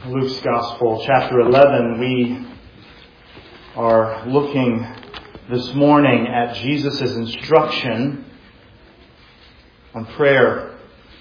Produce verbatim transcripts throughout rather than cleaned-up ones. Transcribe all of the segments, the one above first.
Luke's Gospel, chapter eleven. We are looking this morning at Jesus' instruction on prayer.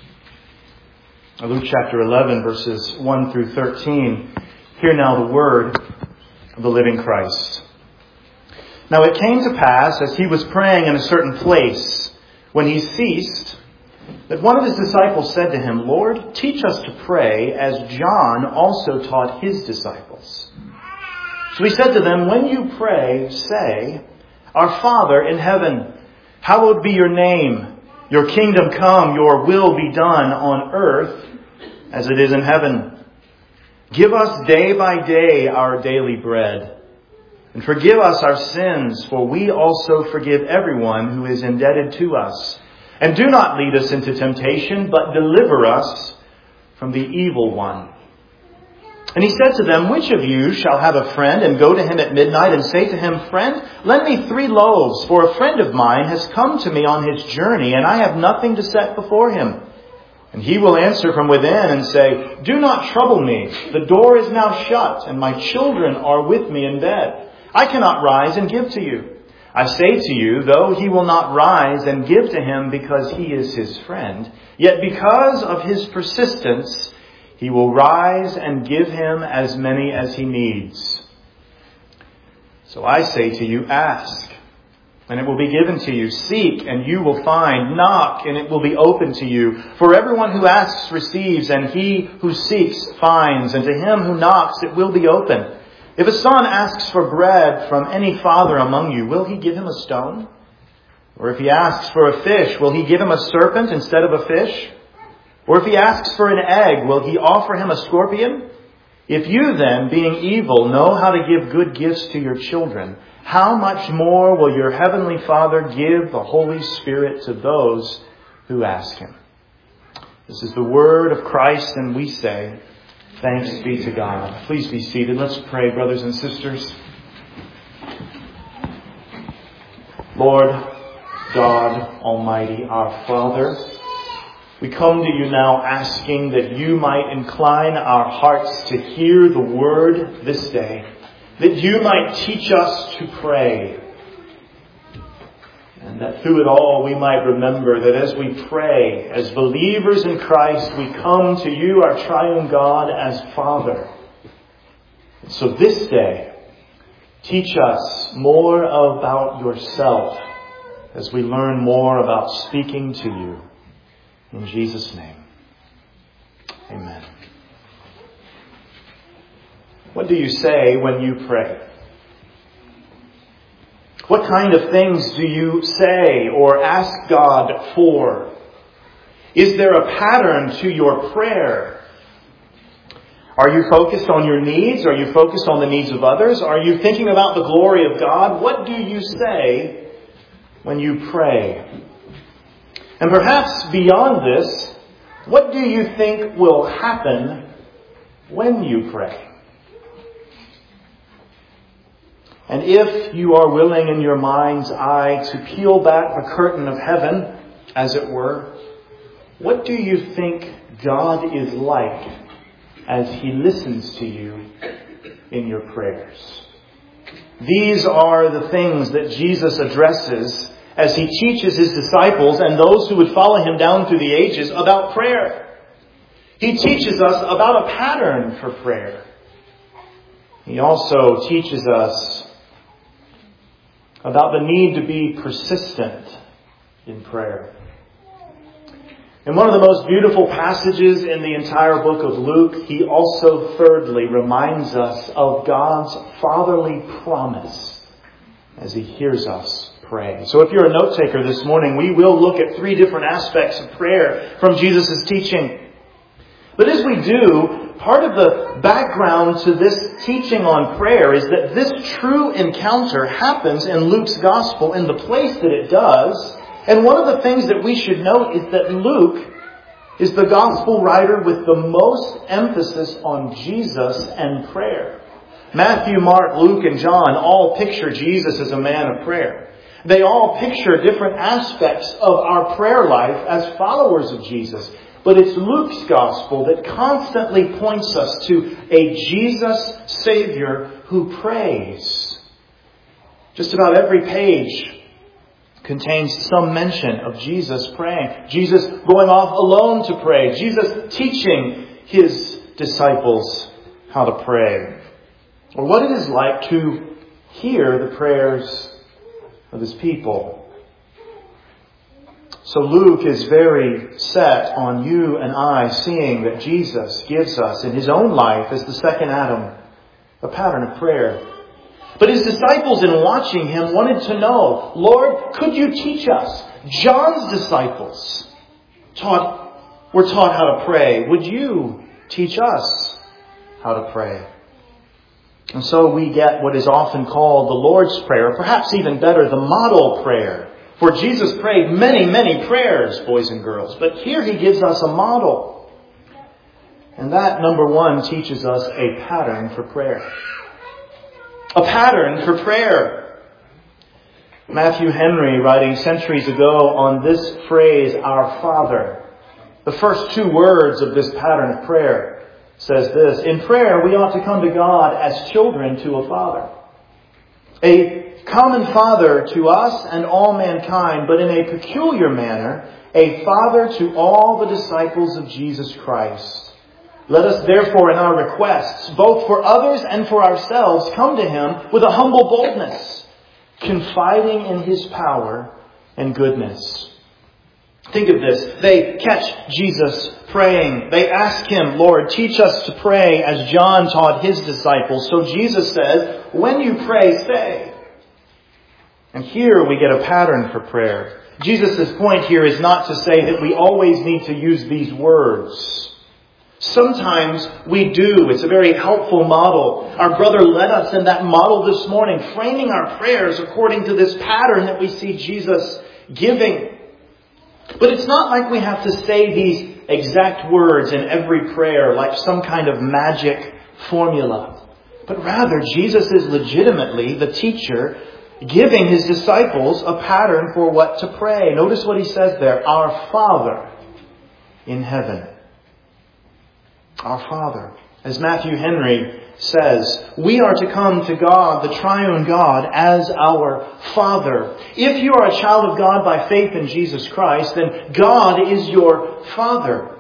Luke chapter eleven, verses one through thirteen. Hear now the word of the living Christ. Now it came to pass, as he was praying in a certain place, when he ceased, that one of his disciples said to him, Lord, teach us to pray, as John also taught his disciples. So he said to them, when you pray, say, Our Father in heaven, hallowed be your name. Your kingdom come, your will be done on earth as it is in heaven. Give us day by day our daily bread. And forgive us our sins, for we also forgive everyone who is indebted to us. And do not lead us into temptation, but deliver us from the evil one. And he said to them, which of you shall have a friend and go to him at midnight and say to him, Friend, lend me three loaves, for a friend of mine has come to me on his journey, and I have nothing to set before him. And he will answer from within and say, Do not trouble me. The door is now shut, and my children are with me in bed. I cannot rise and give to you. I say to you, though he will not rise and give to him because he is his friend, yet because of his persistence, he will rise and give him as many as he needs. So I say to you, ask, and it will be given to you. Seek, and you will find. Knock, and it will be open to you. For everyone who asks receives, and he who seeks finds, and to him who knocks it will be open. If a son asks for bread from any father among you, will he give him a stone? Or if he asks for a fish, will he give him a serpent instead of a fish? Or if he asks for an egg, will he offer him a scorpion? If you then, being evil, know how to give good gifts to your children, how much more will your heavenly Father give the Holy Spirit to those who ask him? This is the word of Christ, and we say, Thanks be to God. Please be seated. Let's pray, brothers and sisters. Lord God Almighty, our Father, we come to you now asking that you might incline our hearts to hear the word this day, that you might teach us to pray, and that through it all we might remember that as we pray, as believers in Christ, we come to you, our triune God, as Father. And so this day, teach us more about yourself as we learn more about speaking to you. In Jesus' name, amen. What do you say when you pray? What kind of things do you say or ask God for? Is there a pattern to your prayer? Are you focused on your needs? Are you focused on the needs of others? Are you thinking about the glory of God? What do you say when you pray? And perhaps beyond this, what do you think will happen when you pray? And if you are willing in your mind's eye to peel back the curtain of heaven, as it were, what do you think God is like as he listens to you in your prayers? These are the things that Jesus addresses as he teaches his disciples and those who would follow him down through the ages about prayer. He teaches us about a pattern for prayer. He also teaches us about the need to be persistent in prayer. In one of the most beautiful passages in the entire book of Luke, he also thirdly reminds us of God's fatherly promise as he hears us pray. So if you're a note taker this morning, we will look at three different aspects of prayer from Jesus' teaching. But as we do, part of the background to this teaching on prayer is that this true encounter happens in Luke's gospel in the place that it does. And one of the things that we should note is that Luke is the gospel writer with the most emphasis on Jesus and prayer. Matthew, Mark, Luke, and John all picture Jesus as a man of prayer. They all picture different aspects of our prayer life as followers of Jesus. But it's Luke's gospel that constantly points us to a Jesus Savior who prays. Just about every page contains some mention of Jesus praying. Jesus going off alone to pray. Jesus teaching His disciples how to pray. Or what it is like to hear the prayers of His people. So Luke is very set on you and I seeing that Jesus gives us in His own life as the second Adam a pattern of prayer. But His disciples in watching Him wanted to know, Lord, could you teach us? John's disciples taught, were taught how to pray. Would you teach us how to pray? And so we get what is often called the Lord's Prayer, or perhaps even better, the model prayer. For Jesus prayed many, many prayers, boys and girls. But here He gives us a model. And that, number one, teaches us a pattern for prayer. A pattern for prayer. Matthew Henry, writing centuries ago on this phrase, our Father, the first two words of this pattern of prayer, says this: in prayer we ought to come to God as children to a Father. A common Father to us and all mankind, but in a peculiar manner, a Father to all the disciples of Jesus Christ. Let us therefore in our requests, both for others and for ourselves, come to Him with a humble boldness, confiding in His power and goodness. Think of this. They catch Jesus praying. They ask Him, Lord, teach us to pray as John taught his disciples. So Jesus says, when you pray, say. And here we get a pattern for prayer. Jesus' point here is not to say that we always need to use these words. Sometimes we do. It's a very helpful model. Our brother led us in that model this morning, framing our prayers according to this pattern that we see Jesus giving. But it's not like we have to say these exact words in every prayer like some kind of magic formula. But rather, Jesus is legitimately the teacher giving His disciples a pattern for what to pray. Notice what He says there. Our Father in heaven. Our Father. As Matthew Henry says, we are to come to God, the triune God, as our Father. If you are a child of God by faith in Jesus Christ, then God is your Father.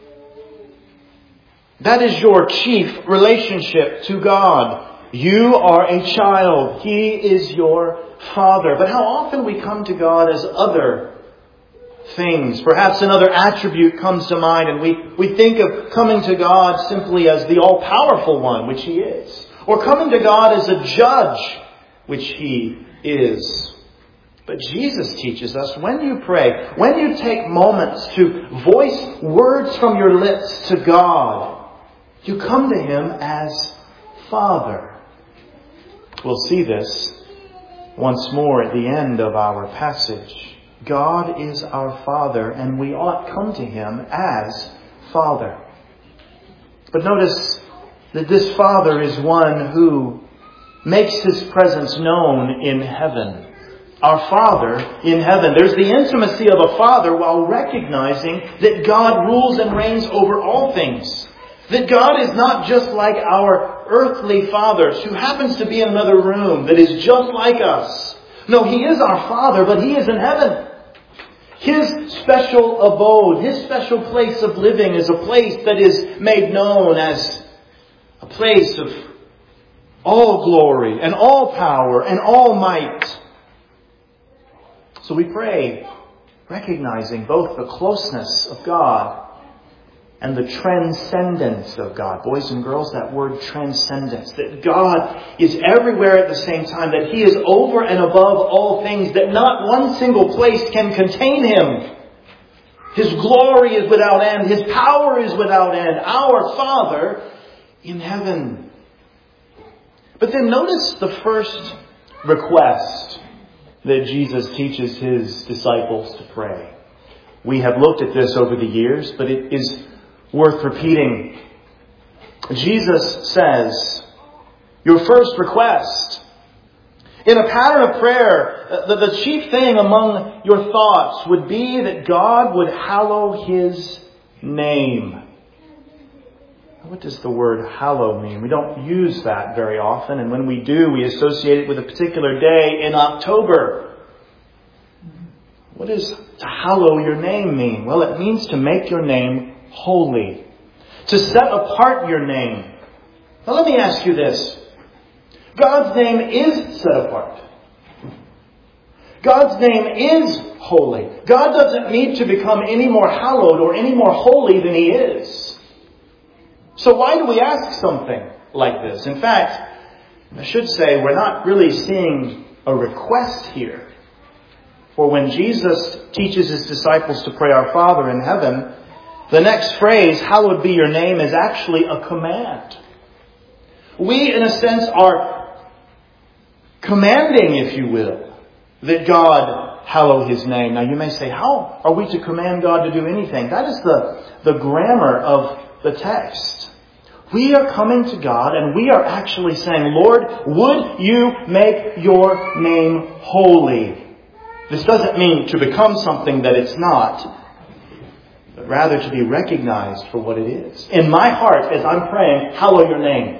That is your chief relationship to God. You are a child. He is your Father. But how often we come to God as other things. Perhaps another attribute comes to mind, and we, we think of coming to God simply as the all-powerful one, which He is. Or coming to God as a judge, which He is. But Jesus teaches us, when you pray, when you take moments to voice words from your lips to God, you come to Him as Father. We'll see this once more at the end of our passage. God is our Father, and we ought come to Him as Father. But notice that this Father is one who makes His presence known in heaven. Our Father in heaven. There's the intimacy of a father while recognizing that God rules and reigns over all things. That God is not just like our earthly fathers who happens to be in another room that is just like us. No, He is our Father, but He is in heaven. His special abode, His special place of living is a place that is made known as a place of all glory and all power and all might. So we pray, recognizing both the closeness of God and the transcendence of God. Boys and girls, that word transcendence. That God is everywhere at the same time. That He is over and above all things. That not one single place can contain Him. His glory is without end. His power is without end. Our Father in heaven. But then notice the first request that Jesus teaches His disciples to pray. We have looked at this over the years, but it is worth repeating. Jesus says, your first request. In a pattern of prayer, the, the chief thing among your thoughts would be that God would hallow His name. What does the word hallow mean? We don't use that very often, and when we do, we associate it with a particular day in October. What does to hallow your name mean? Well, it means to make your name holy. To set apart your name. Now let me ask you this. God's name is set apart. God's name is holy. God doesn't need to become any more hallowed or any more holy than He is. So why do we ask something like this? In fact, I should say we're not really seeing a request here. For when Jesus teaches His disciples to pray our Father in heaven, the next phrase, hallowed be your name, is actually a command. We, in a sense, are commanding, if you will, that God hallow His name. Now you may say, how are we to command God to do anything? That is the, the grammar of the text. We are coming to God and we are actually saying, Lord, would you make your name holy? This doesn't mean to become something that it's not, but rather to be recognized for what it is. In my heart, as I'm praying, hallow your name.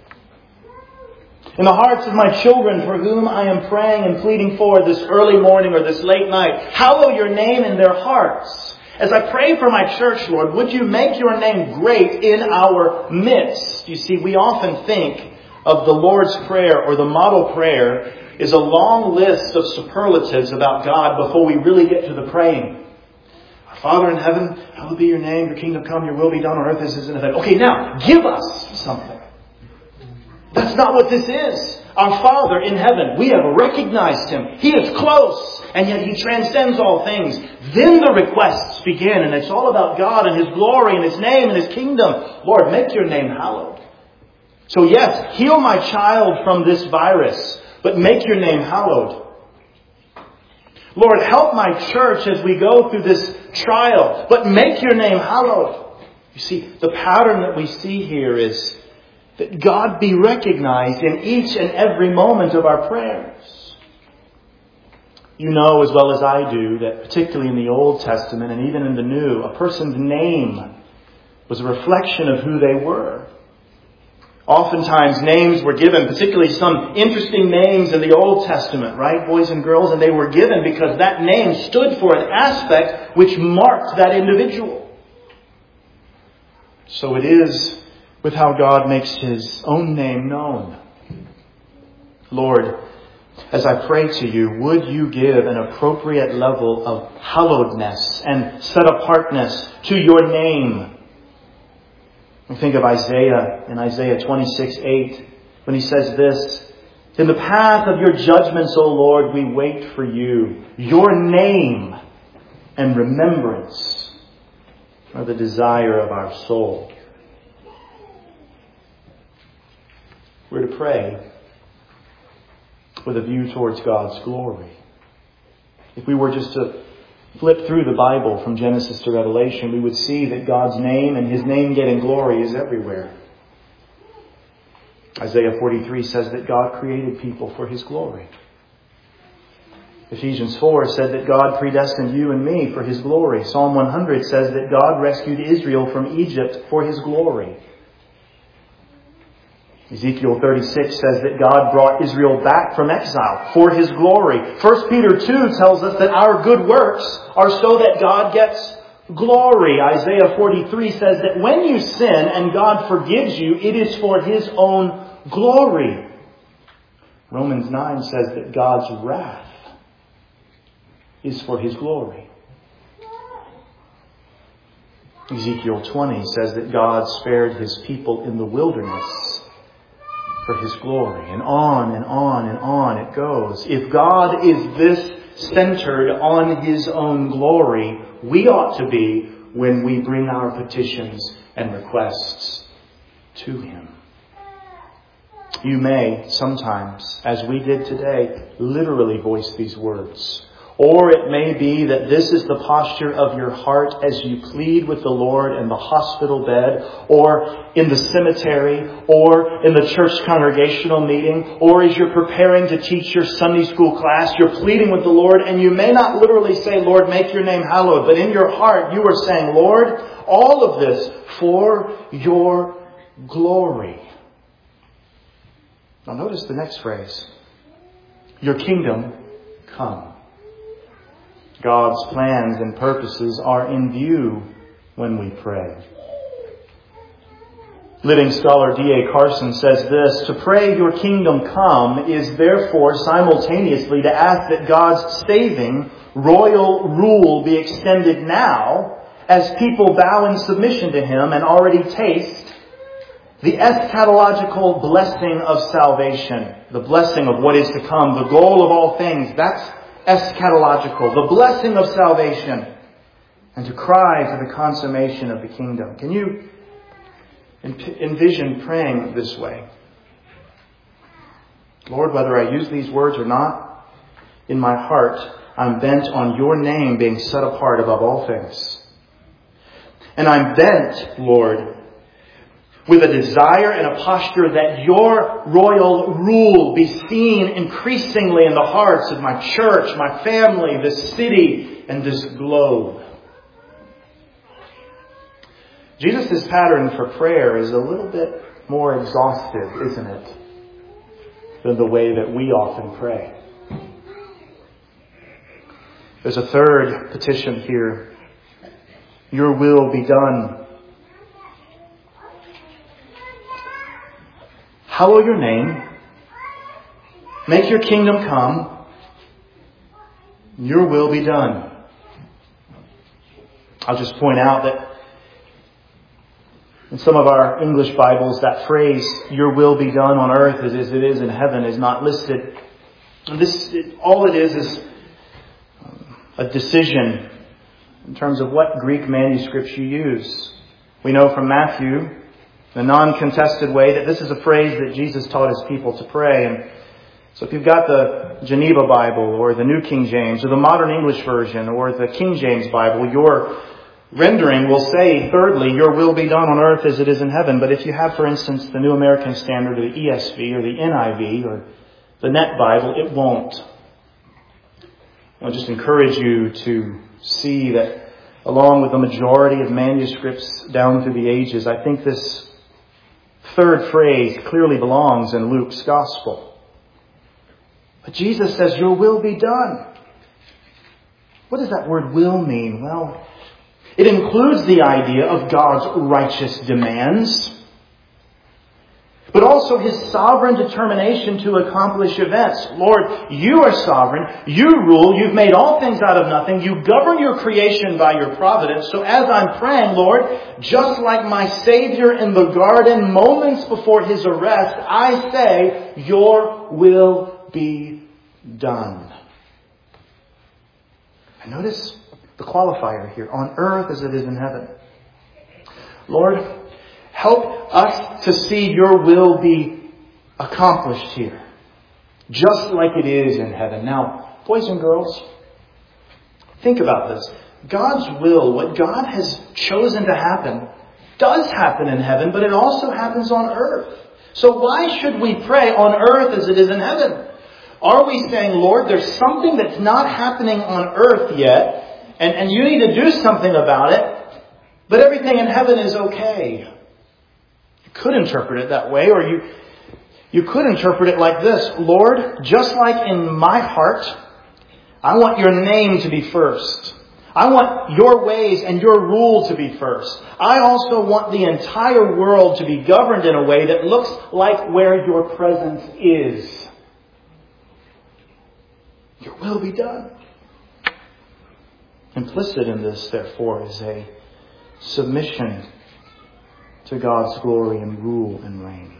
In the hearts of my children for whom I am praying and pleading for this early morning or this late night, hallow your name in their hearts. As I pray for my church, Lord, would you make your name great in our midst? You see, we often think of the Lord's Prayer or the model prayer is a long list of superlatives about God before we really get to the praying. Our Father in heaven, hallowed be your name, your kingdom come, your will be done on earth as it is in heaven. Okay, now, give us something. That's not what this is. Our Father in heaven, we have recognized Him. He is close, and yet He transcends all things. Then the requests begin, and it's all about God and His glory and His name and His kingdom. Lord, make your name hallowed. So yes, heal my child from this virus, but make your name hallowed. Lord, help my church as we go through this trial, but make your name hallowed. You see, the pattern that we see here is that God be recognized in each and every moment of our prayers. You know as well as I do that particularly in the Old Testament and even in the New, a person's name was a reflection of who they were. Oftentimes names were given, particularly some interesting names in the Old Testament, right, boys and girls? And they were given because that name stood for an aspect which marked that individual. So it is with how God makes His own name known. Lord, as I pray to you, would you give an appropriate level of hallowedness and set-apartness to your name? We think of Isaiah in Isaiah twenty-six eight when he says this, in the path of your judgments, O Lord, we wait for you. Your name and remembrance are the desire of our soul. We're to pray with a view towards God's glory. If we were just to flip through the Bible from Genesis to Revelation, we would see that God's name and His name getting glory is everywhere. Isaiah forty-three says that God created people for His glory. Ephesians four said that God predestined you and me for His glory. Psalm one hundred says that God rescued Israel from Egypt for His glory. Ezekiel thirty-six says that God brought Israel back from exile for His glory. First Peter two tells us that our good works are so that God gets glory. Isaiah forty-three says that when you sin and God forgives you, it is for His own glory. Romans nine says that God's wrath is for His glory. Ezekiel twenty says that God spared His people in the wilderness for His glory. And on and on and on it goes. If God is this centered on His own glory, we ought to be when we bring our petitions and requests to Him. You may sometimes, as we did today, literally voice these words. Or it may be that this is the posture of your heart as you plead with the Lord in the hospital bed, or in the cemetery, or in the church congregational meeting, or as you're preparing to teach your Sunday school class, you're pleading with the Lord, and you may not literally say, Lord, make your name hallowed, but in your heart you are saying, Lord, all of this for your glory. Now notice the next phrase. Your kingdom come. God's plans and purposes are in view when we pray. Living scholar D A Carson says this: to pray your kingdom come is therefore simultaneously to ask that God's saving royal rule be extended now as people bow in submission to Him and already taste the eschatological blessing of salvation, the blessing of what is to come, the goal of all things. That's eschatological, the blessing of salvation, and to cry for the consummation of the kingdom. Can you envision praying this way? Lord, whether I use these words or not, in my heart, I'm bent on your name being set apart above all things. And I'm bent, Lord, with a desire and a posture that your royal rule be seen increasingly in the hearts of my church, my family, this city, and this globe. Jesus' pattern for prayer is a little bit more exhaustive, isn't it, than the way that we often pray. There's a third petition here. Your will be done. Hallow your name. Make your kingdom come. Your will be done. I'll just point out that in some of our English Bibles, that phrase, your will be done on earth as it is in heaven, is not listed. And this, all it is is a decision in terms of what Greek manuscripts you use. We know from Matthew, the non-contested way, that this is a phrase that Jesus taught His people to pray. And so if you've got the Geneva Bible or the New King James or the Modern English Version or the King James Bible, your rendering will say, thirdly, your will be done on earth as it is in heaven. But if you have, for instance, the New American Standard or the E S V or the N I V or the Net Bible, it won't. I'll just encourage you to see that along with the majority of manuscripts down through the ages, I think this third phrase clearly belongs in Luke's Gospel. But Jesus says, your will be done. What does that word will mean? Well, it includes the idea of God's righteous demands, but also His sovereign determination to accomplish events. Lord, you are sovereign. You rule. You've made all things out of nothing. You govern your creation by your providence. So as I'm praying, Lord, just like my Savior in the garden moments before His arrest, I say, your will be done. And notice the qualifier here, on earth as it is in heaven. Lord, help us to see your will be accomplished here, just like it is in heaven. Now, boys and girls, think about this. God's will, what God has chosen to happen, does happen in heaven, but it also happens on earth. So why should we pray on earth as it is in heaven? Are we saying, Lord, there's something that's not happening on earth yet, and, and you need to do something about it, but everything in heaven is okay? You could interpret it that way, or you, you could interpret it like this. Lord, just like in my heart, I want your name to be first. I want your ways and your rule to be first. I also want the entire world to be governed in a way that looks like where your presence is. Your will be done. Implicit in this, therefore, is a submission to God's glory and rule and reign.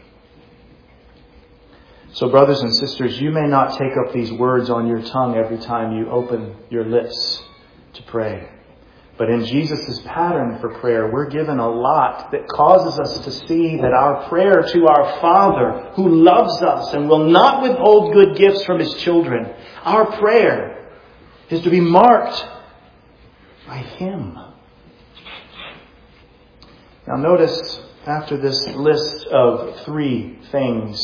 So, brothers and sisters, you may not take up these words on your tongue every time you open your lips to pray. But in Jesus' pattern for prayer, we're given a lot that causes us to see that our prayer to our Father, who loves us and will not withhold good gifts from His children, our prayer is to be marked by Him. Now notice, after this list of three things,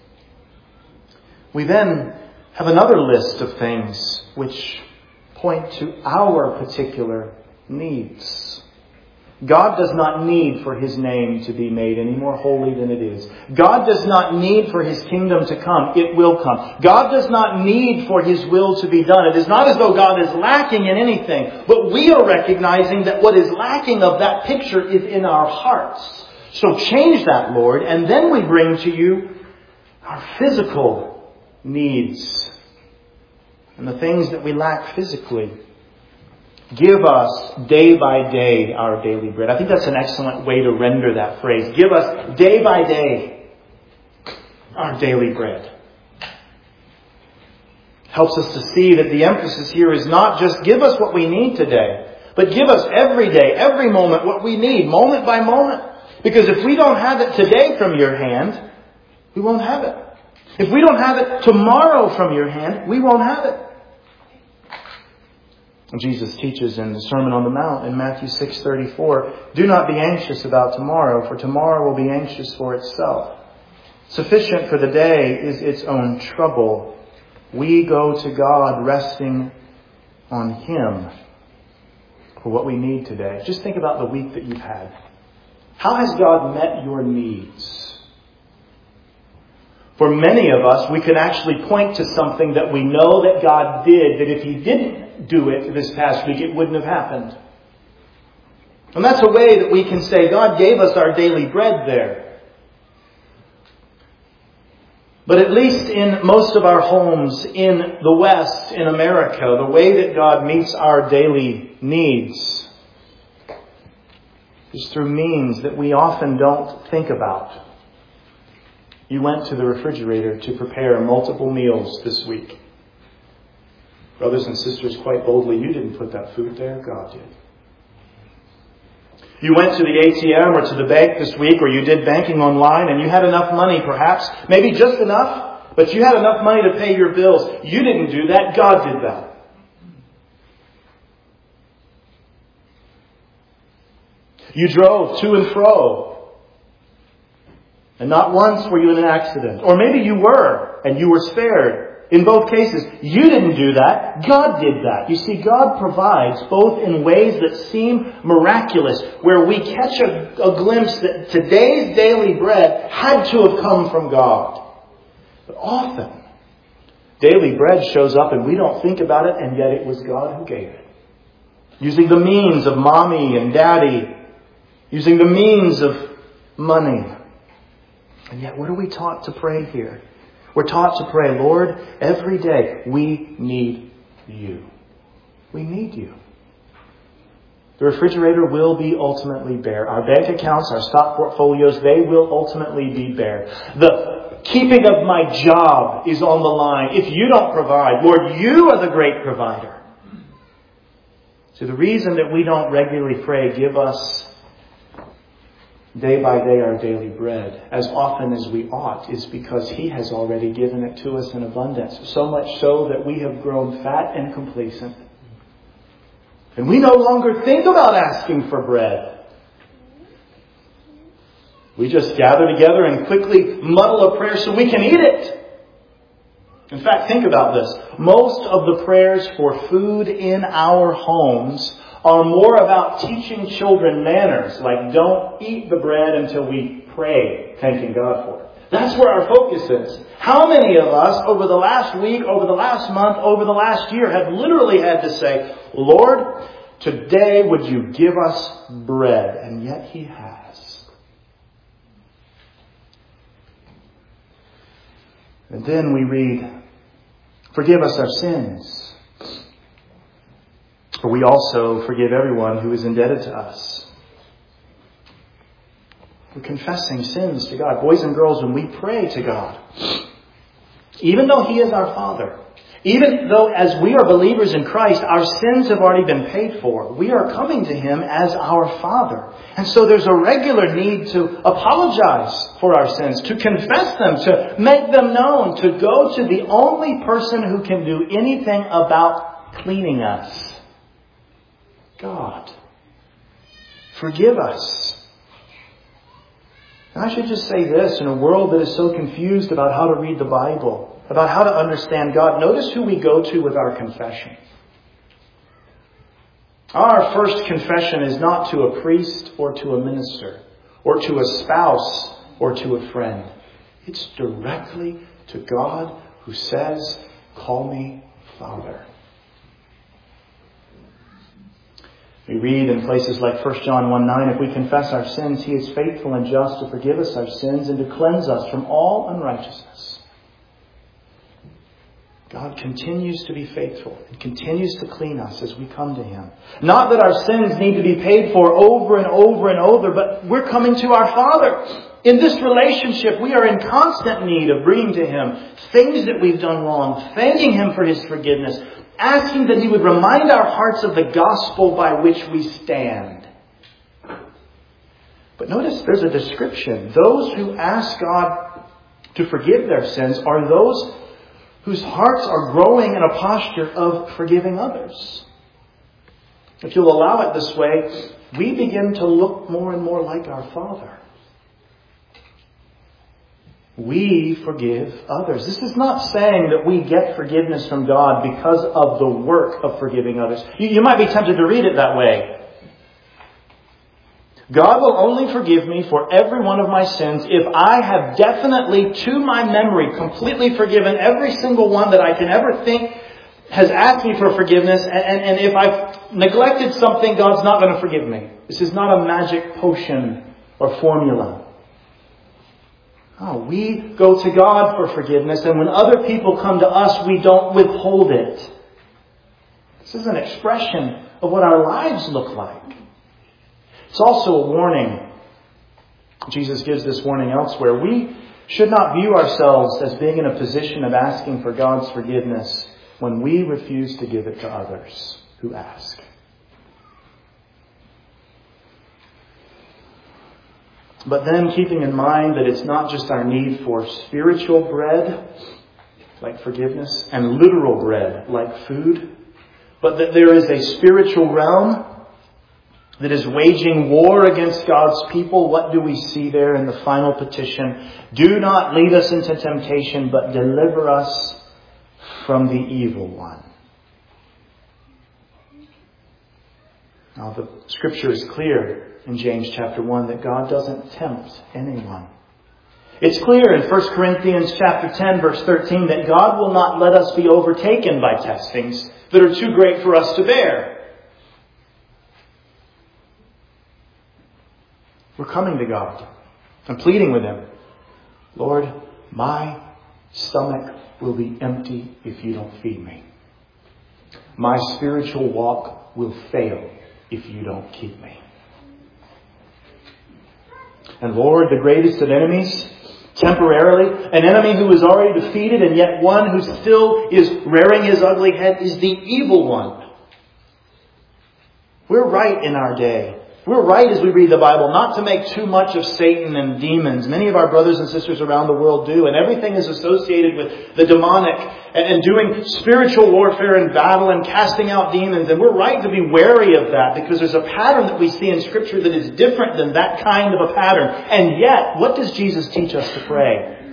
we then have another list of things which point to our particular needs. God does not need for His name to be made any more holy than it is. God does not need for His kingdom to come. It will come. God does not need for His will to be done. It is not as though God is lacking in anything, but we are recognizing that what is lacking of that picture is in our hearts. So change that, Lord, and then we bring to you our physical needs and the things that we lack physically. Give us day by day our daily bread. I think that's an excellent way to render that phrase. Give us day by day our daily bread. Helps us to see that the emphasis here is not just give us what we need today, but give us every day, every moment what we need, moment by moment. Because if we don't have it today from your hand, we won't have it. If we don't have it tomorrow from your hand, we won't have it. Jesus teaches in the Sermon on the Mount in Matthew six thirty-four, do not be anxious about tomorrow, for tomorrow will be anxious for itself. Sufficient for the day is its own trouble. We go to God resting on Him for what we need today. Just think about the week that you've had. How has God met your needs? For many of us, we can actually point to something that we know that God did, that if He didn't do it this past week, it wouldn't have happened. And that's a way that we can say, God gave us our daily bread there. But at least in most of our homes in the West, in America, the way that God meets our daily needs is through means that we often don't think about. You went to the refrigerator to prepare multiple meals this week. Brothers and sisters, quite boldly, you didn't put that food there, God did. You went to the A T M or to the bank this week, or you did banking online, and you had enough money perhaps, maybe just enough, but you had enough money to pay your bills. You didn't do that, God did that. You drove to and fro, and not once were you in an accident. Or maybe you were, and you were spared. In both cases, you didn't do that. God did that. You see, God provides both in ways that seem miraculous, where we catch a, a glimpse that today's daily bread had to have come from God. But often, daily bread shows up and we don't think about it, and yet it was God who gave it. Using the means of mommy and daddy. Using the means of money. And yet, what are we taught to pray here? We're taught to pray, Lord, every day we need you. We need you. The refrigerator will be ultimately bare. Our bank accounts, our stock portfolios, they will ultimately be bare. The keeping of my job is on the line. If you don't provide, Lord, you are the great provider. So the reason that we don't regularly pray, give us day by day our daily bread, as often as we ought, is because He has already given it to us in abundance. So much so that we have grown fat and complacent. And we no longer think about asking for bread. We just gather together and quickly muddle a prayer so we can eat it. In fact, think about this. Most of the prayers for food in our homes are more about teaching children manners, like don't eat the bread until we pray, thanking God for it. That's where our focus is. How many of us over the last week, over the last month, over the last year have literally had to say, Lord, today would you give us bread? And yet He has. And then we read, forgive us our sins, for we also forgive everyone who is indebted to us. We're confessing sins to God. Boys and girls, when we pray to God, even though He is our Father, even though as we are believers in Christ, our sins have already been paid for, we are coming to Him as our Father. And so there's a regular need to apologize for our sins, to confess them, to make them known, to go to the only person who can do anything about cleaning us. God, forgive us. And I should just say this, in a world that is so confused about how to read the Bible, about how to understand God, notice who we go to with our confession. Our first confession is not to a priest or to a minister or to a spouse or to a friend. It's directly to God who says, "Call me Father." We read in places like First John one nine, "If we confess our sins, He is faithful and just to forgive us our sins and to cleanse us from all unrighteousness." God continues to be faithful and continues to clean us as we come to Him. Not that our sins need to be paid for over and over and over, but we're coming to our Father. In this relationship, we are in constant need of bringing to Him things that we've done wrong, thanking Him for His forgiveness, asking that He would remind our hearts of the gospel by which we stand. But notice there's a description. Those who ask God to forgive their sins are those whose hearts are growing in a posture of forgiving others. If you'll allow it this way, we begin to look more and more like our Father. We forgive others. This is not saying that we get forgiveness from God because of the work of forgiving others. You, you might be tempted to read it that way. God will only forgive me for every one of my sins if I have definitely, to my memory, completely forgiven every single one that I can ever think has asked me for forgiveness. And, and, and if I've neglected something, God's not going to forgive me. This is not a magic potion or formula. Oh, we go to God for forgiveness, and when other people come to us, we don't withhold it. This is an expression of what our lives look like. It's also a warning. Jesus gives this warning elsewhere. We should not view ourselves as being in a position of asking for God's forgiveness when we refuse to give it to others who ask. But then keeping in mind that it's not just our need for spiritual bread, like forgiveness, and literal bread, like food, but that there is a spiritual realm that is waging war against God's people. What do we see there in the final petition? Do not lead us into temptation, but deliver us from the evil one. Now the scripture is clear in James chapter one that God doesn't tempt anyone. It's clear in First Corinthians chapter ten verse thirteen that God will not let us be overtaken by testings that are too great for us to bear. We're coming to God and pleading with Him. Lord, my stomach will be empty if you don't feed me. My spiritual walk will fail if you don't keep me. And Lord, the greatest of enemies, temporarily, an enemy who is already defeated and yet one who still is rearing his ugly head, is the evil one. We're right in our day. We're right as we read the Bible not to make too much of Satan and demons. Many of our brothers and sisters around the world do, and everything is associated with the demonic and doing spiritual warfare and battle and casting out demons. And we're right to be wary of that because there's a pattern that we see in Scripture that is different than that kind of a pattern. And yet, what does Jesus teach us to pray?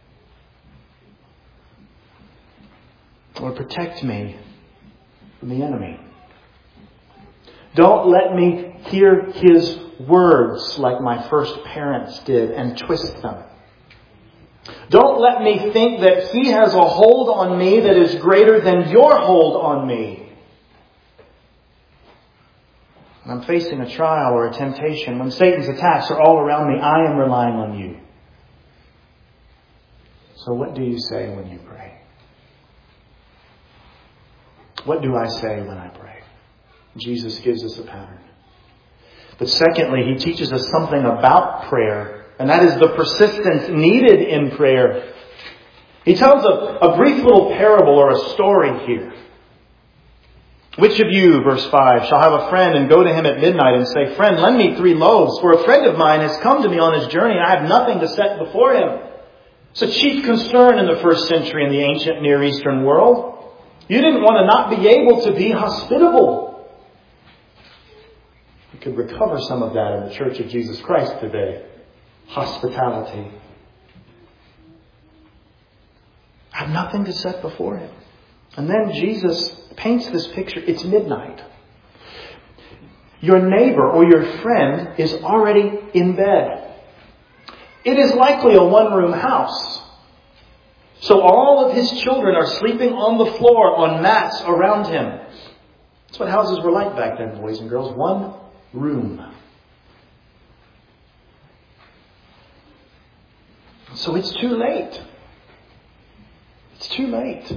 Lord, protect me from the enemy. Don't let me hear His words like my first parents did and twist them. Don't let me think that He has a hold on me that is greater than your hold on me. When I'm facing a trial or a temptation, when Satan's attacks are all around me, I am relying on you. So what do you say when you pray? What do I say when I pray? Jesus gives us a pattern. But secondly, He teaches us something about prayer, and that is the persistence needed in prayer. He tells a, a brief little parable or a story here. Which of you, verse five, shall have a friend and go to him at midnight and say, "Friend, lend me three loaves, for a friend of mine has come to me on his journey and I have nothing to set before him." It's a chief concern in the first century in the ancient Near Eastern world. You didn't want to not be able to be hospitable. We could recover some of that in the Church of Jesus Christ today. Hospitality. I have nothing to set before him. And then Jesus paints this picture. It's midnight. Your neighbor or your friend is already in bed. It is likely a one-room house. So all of his children are sleeping on the floor on mats around him. That's what houses were like back then, boys and girls. One room. So it's too late. It's too late.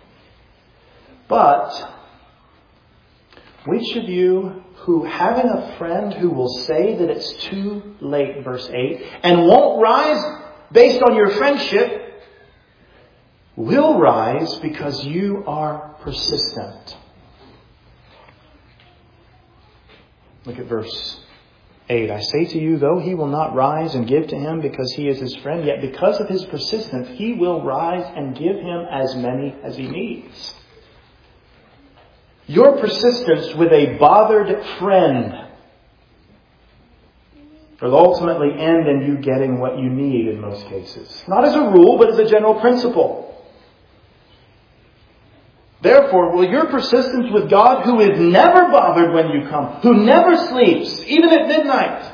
But which of you who having a friend who will say that it's too late, verse eight, and won't rise based on your friendship, will rise because you are persistent? Look at verse eight. I say to you, though he will not rise and give to him because he is his friend, yet because of his persistence, he will rise and give him as many as he needs. Your persistence with a bothered friend will ultimately end in you getting what you need in most cases. Not as a rule, but as a general principle. Therefore, will your persistence with God, who is never bothered when you come, who never sleeps, even at midnight,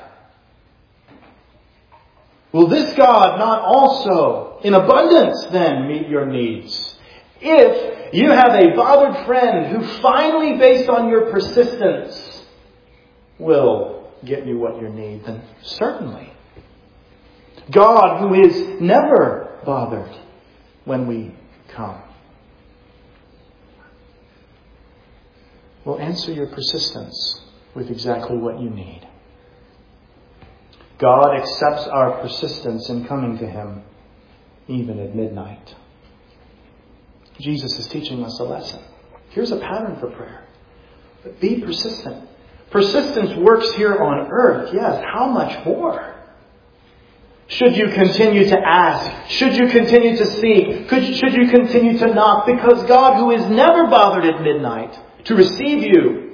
will this God not also in abundance then meet your needs? If you have a bothered friend who finally, based on your persistence, will get you what you need, then certainly God, who is never bothered when we come, will answer your persistence with exactly what you need. God accepts our persistence in coming to Him, even at midnight. Jesus is teaching us a lesson. Here's a pattern for prayer. But be persistent. Persistence works here on earth. Yes, how much more? Should you continue to ask? Should you continue to seek? Could, should you continue to knock? Because God, who is never bothered at midnight to receive you,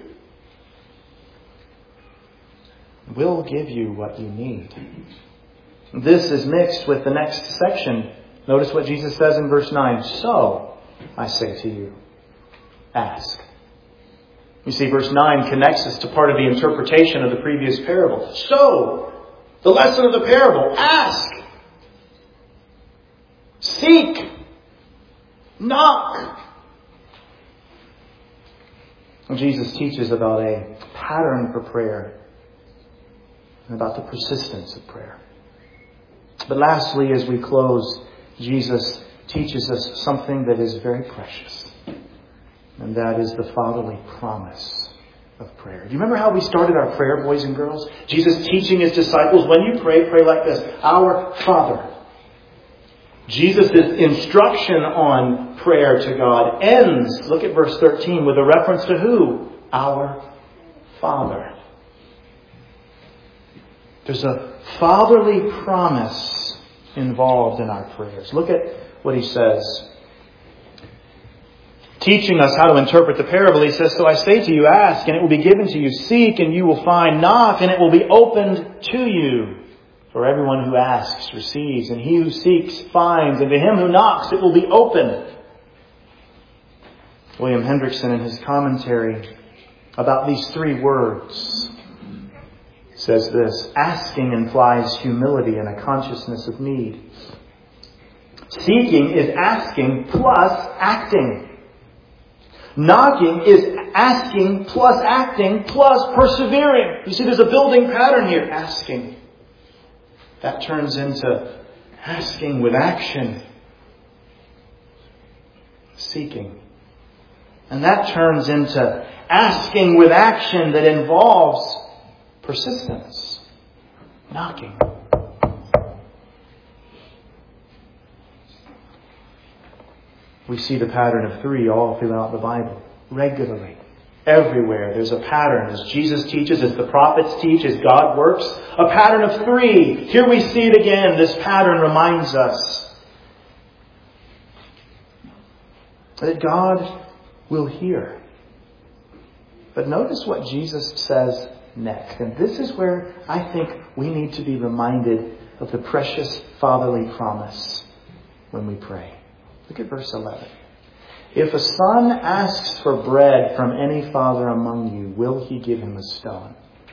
will give you what you need. This is mixed with the next section. Notice what Jesus says in verse nine. So, I say to you, ask. You see, verse nine connects us to part of the interpretation of the previous parable. So, the lesson of the parable, ask, seek, knock. Jesus teaches about a pattern for prayer and about the persistence of prayer. But lastly, as we close, Jesus teaches us something that is very precious. And that is the fatherly promise of prayer. Do you remember how we started our prayer, boys and girls? Jesus teaching His disciples, when you pray, pray like this. Our Father. Jesus' instruction on prayer to God ends, look at verse thirteen, with a reference to who? Our Father. There's a fatherly promise involved in our prayers. Look at what He says. Teaching us how to interpret the parable, He says, so I say to you, ask, and it will be given to you. Seek, and you will find. Knock, and it will be opened to you. For everyone who asks receives, and he who seeks finds, and to him who knocks it will be opened. William Hendrickson, in his commentary about these three words, says this: asking implies humility and a consciousness of need. Seeking is asking plus acting. Knocking is asking plus acting plus persevering. You see, there's a building pattern here. Asking. That turns into asking with action. Seeking. And that turns into asking with action that involves persistence. Knocking. We see the pattern of three all throughout the Bible. Regularly. Everywhere. There's a pattern. As Jesus teaches, as the prophets teach, as God works. A pattern of three. Here we see it again. This pattern reminds us that God will hear. But notice what Jesus says next. And this is where I think we need to be reminded of the precious fatherly promise when we pray. Look at verse eleven. If a son asks for bread from any father among you, will he give him a stone?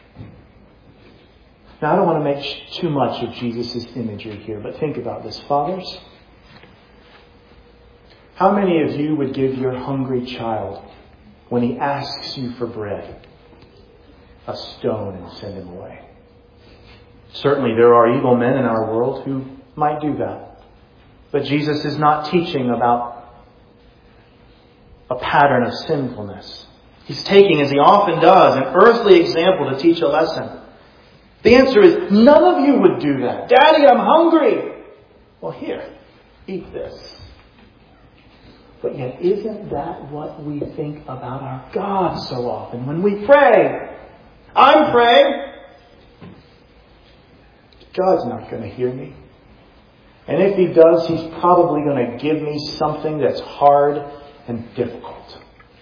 Now, I don't want to make too much of Jesus' imagery here, but think about this. Fathers, how many of you would give your hungry child, when he asks you for bread, a stone and send him away? Certainly there are evil men in our world who might do that. But Jesus is not teaching about a pattern of sinfulness. He's taking, as he often does, an earthly example to teach a lesson. The answer is, none of you would do that. Daddy, I'm hungry. Well, here, eat this. But yet, isn't that what we think about our God so often when we pray? I'm praying. God's not going to hear me. And if he does, he's probably going to give me something that's hard and difficult.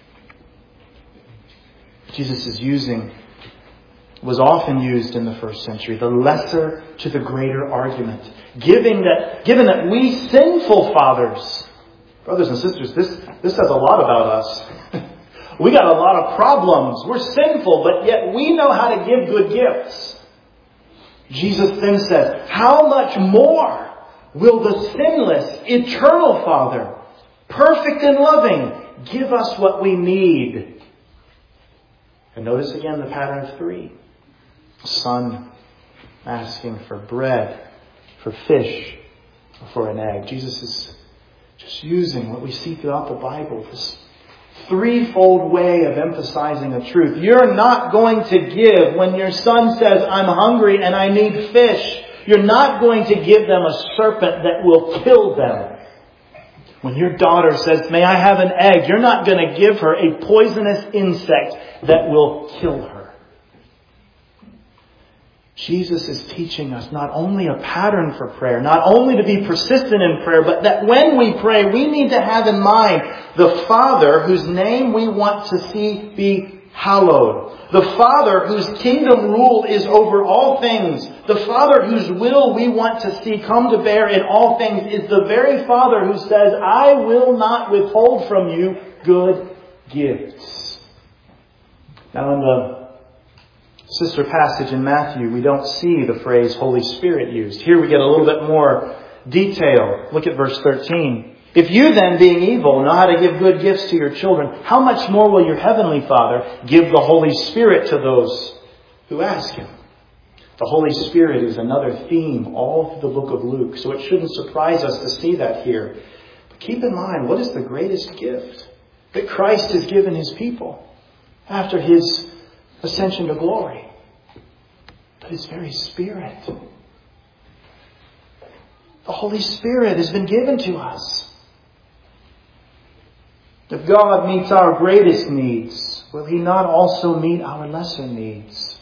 Jesus is using, was often used in the first century, the lesser to the greater argument. Given that, given that we sinful fathers, brothers and sisters, this, this says a lot about us. We got a lot of problems. We're sinful, but yet we know how to give good gifts. Jesus then says, how much more will the sinless, eternal Father, perfect and loving, give us what we need? And notice again the pattern of three. Son asking for bread, for fish, or for an egg. Jesus is just using what we see throughout the Bible, this threefold way of emphasizing a truth. You're not going to give when your son says, I'm hungry and I need fish. You're not going to give them a serpent that will kill them. When your daughter says, may I have an egg? You're not going to give her a poisonous insect that will kill her. Jesus is teaching us not only a pattern for prayer, not only to be persistent in prayer, but that when we pray, we need to have in mind the Father whose name we want to see be hallowed. The Father whose kingdom rule is over all things. The Father whose will we want to see come to bear in all things is the very Father who says, I will not withhold from you good gifts. Now in the sister passage in Matthew, we don't see the phrase Holy Spirit used. Here we get a little bit more detail. Look at verse thirteen. If you then, being evil, know how to give good gifts to your children, how much more will your heavenly Father give the Holy Spirit to those who ask Him? The Holy Spirit is another theme all through the book of Luke, so it shouldn't surprise us to see that here. But keep in mind, what is the greatest gift that Christ has given His people after His ascension to glory? But His very Spirit. The Holy Spirit has been given to us. If God meets our greatest needs, will He not also meet our lesser needs?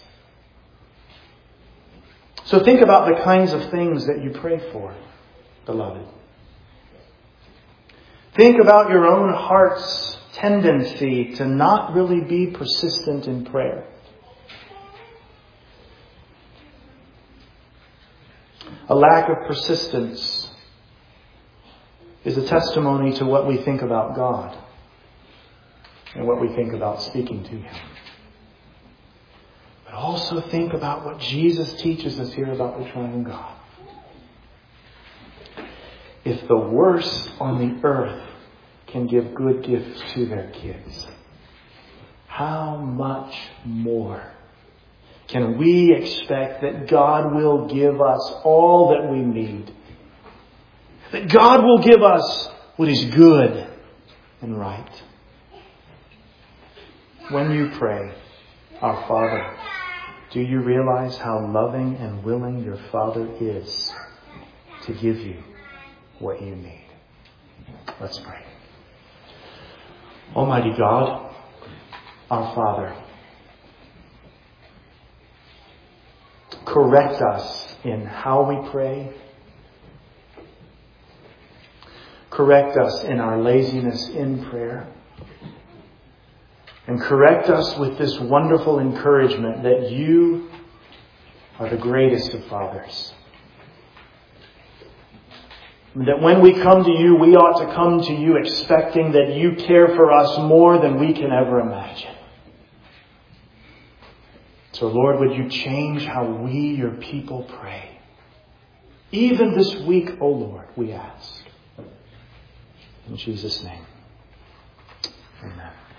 So think about the kinds of things that you pray for, beloved. Think about your own heart's tendency to not really be persistent in prayer. A lack of persistence is a testimony to what we think about God and what we think about speaking to Him. But also think about what Jesus teaches us here about the triune God. If the worst on the earth can give good gifts to their kids, how much more can we expect that God will give us all that we need? That God will give us what is good and right. When you pray, Our Father, do you realize how loving and willing your Father is to give you what you need? Let's pray. Almighty God, our Father, correct us in how we pray. Correct us in our laziness in prayer. And correct us with this wonderful encouragement that you are the greatest of fathers. That when we come to you, we ought to come to you expecting that you care for us more than we can ever imagine. So Lord, would you change how we, your people, pray? Even this week, O Lord, we ask. In Jesus' name. Amen.